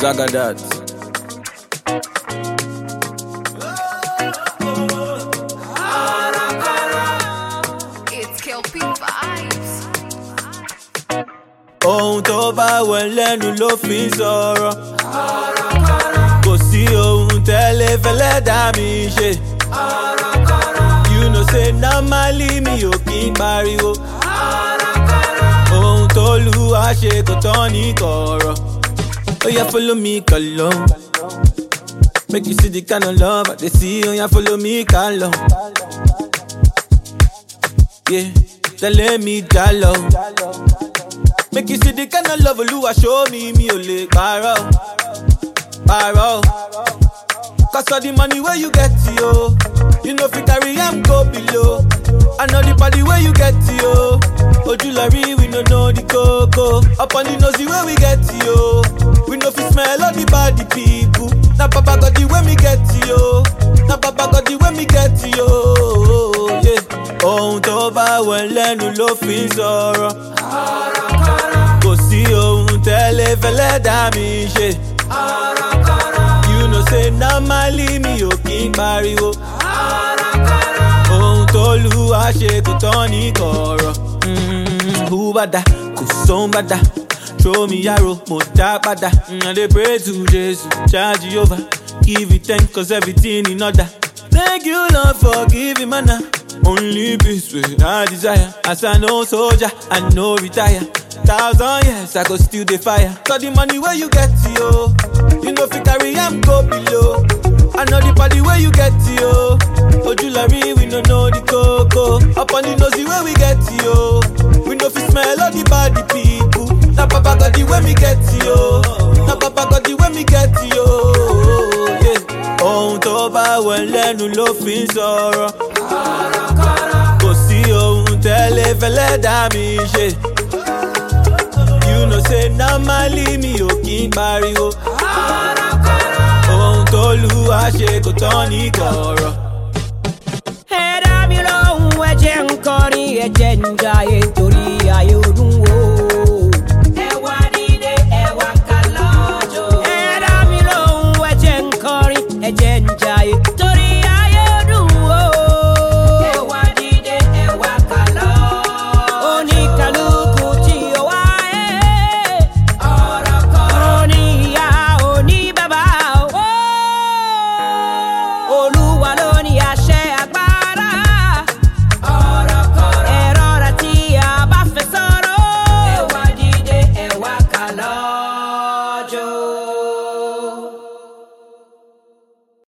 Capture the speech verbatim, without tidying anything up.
Zagadat. It's Kelpie vibes. Ohun tó bá wẹ̀ lẹ́nu ló fi ń sọ̀rọ̀. Kò sí ohun tẹ́lẹ̀ fẹ́lẹ́ dá mi ṣe. You know say normally mi ò kí ń pariwo. Ohun tó lù wá ṣe kò tán ní kọ̀rọ̀. Oh yeah, follow me, kalo. Make you see the kind of love I dey see. Oh yeah, follow me, kalo. Yeah, tell me jalo. Make you see the kind of love Oluwa show me, me ò lè parọ́, parọ́. Cause all the money where you get yo, you know if you carry am go below. I know the party where you get yo, Ojulari we no know the coco. Up on the nosy where we get yo, we know if you smell all the body people. Na Papa got the way me get yo, na Papa got the way me get yo. Yeah, ohun tó bá wẹ̀ lẹ́nu ló fi ń sọ̀rọ̀. Kò sí ohun tẹ́lẹ̀ fẹ́lẹ́ dá mi ṣe. You know say normally mi ò kí ń pariwo. Ohun tó lù wá ṣe kò tán ní kọ̀rọ̀. Who bada, kò sóhun bada. Throw me arrow, mo dá padà. I dey pray to Jesus, charge Jehovah. Give you thanks cause everything in order. Thank you Lord for giving manna. Only peace with I desire. As I know soldier, I know retire. Thousand years I go still the fire. So the money where you get yo, you know if you carry am go below. I know the party where you get yo, Ojulari we no know the coco. Up on the nosy where we get yo, we know if you smell all the body people. Na Papa got the way me get yo, na Papa got the way me get yo. Yeah, ohun tó bá wẹ̀ lẹ́nu ló fi ń sọ̀rọ̀. Kò sí ohun tẹ́lẹ̀ fẹ́lẹ́ dá mi ṣe. You know say normally mi ò kí ń pariwo. Ohun tó lù wá ṣe kò tán ní kọ̀rọ̀. Ẹ̀dá mi lóhùn ẹ̀jẹ̀ ń kọrin ẹ̀jẹ̀ ń jayé.